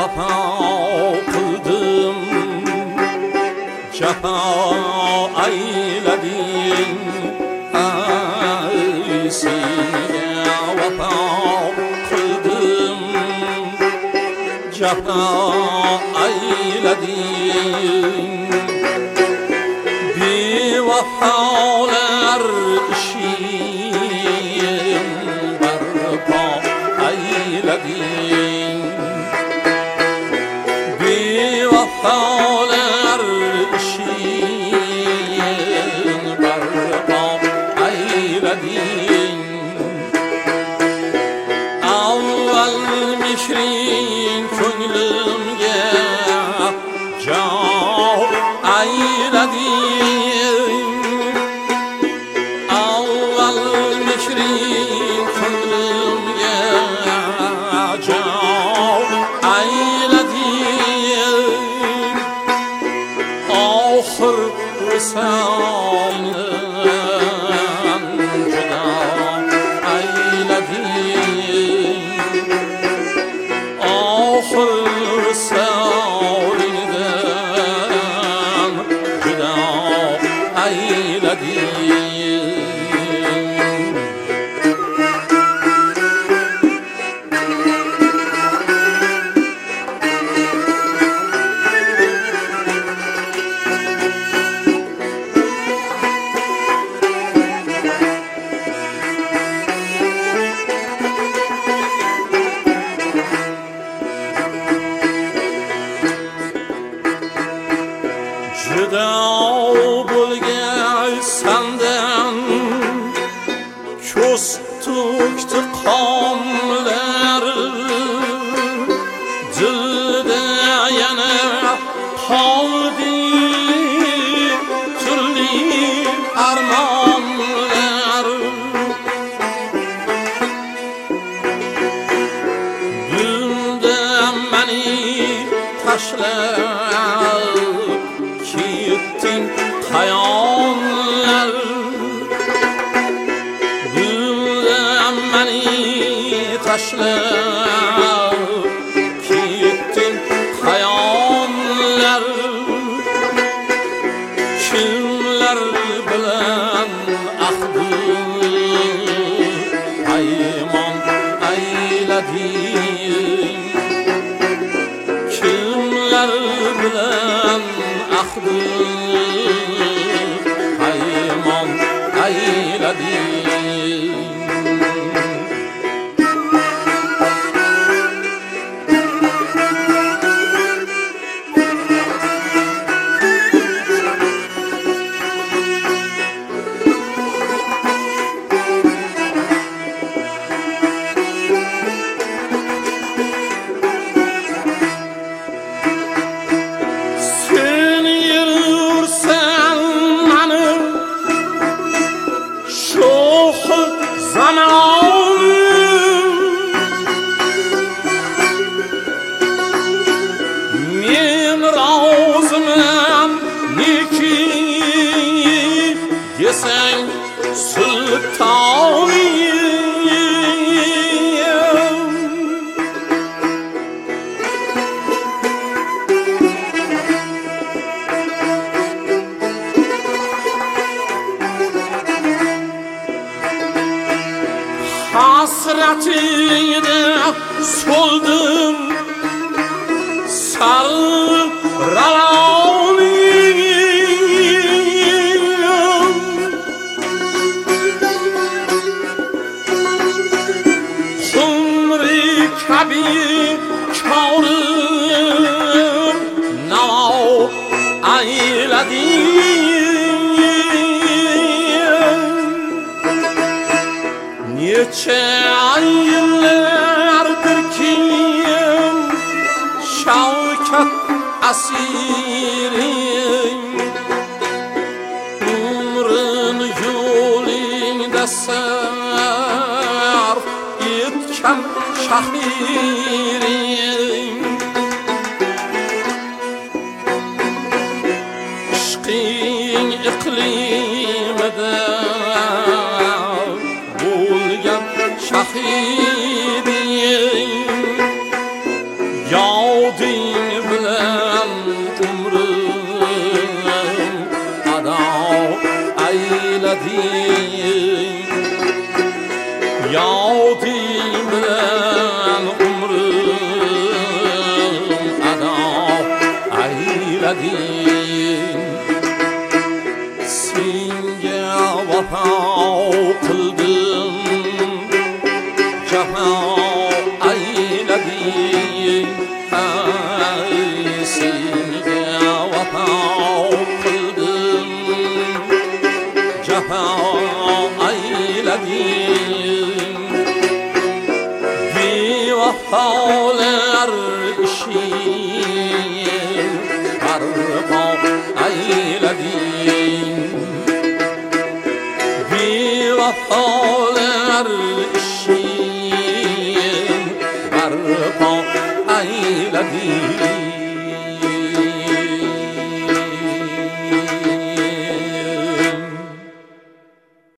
vafo qildim, jafo aylading, ay senga vafo qildim, jafo aylading. Bevafolar ishing barpo aylading, bevafolar ishing barpo aylading. Avval mehring ko'nglimga jon aylading, avval mehring ko'nglimga jon aylading. Oxir visoldan judo aylading, oxir visoldan judo aylading. Judo bo'lgan sandan ko'z to'kdi qonlar, dilda yana qoldi turli armonlar. Bunda meni tashlab ketding hayonlar, bunda meni tashlab ketding hayonlar. Kimlar bilan ahdi paymon aylading, kimlar bilan ahdi paymon aylading. Men roziman neki desang sultonim, hasratida so'ldim sarı ralonim. Xumri kabi korim navo aylading. Necha yillardir kim shavkat asiring, umrin yo'lingda sarf etgan shahiring. Ishqing iqlimida bo'lgan shahiding, yov yoding bilen umrim ada aylading yoding bilen umrim ada aylading senga vafo qildim jafo aylading senga vafo qildim jafo aylading bevafolar ishing barpo aylading bevafolar ishing barpo aylading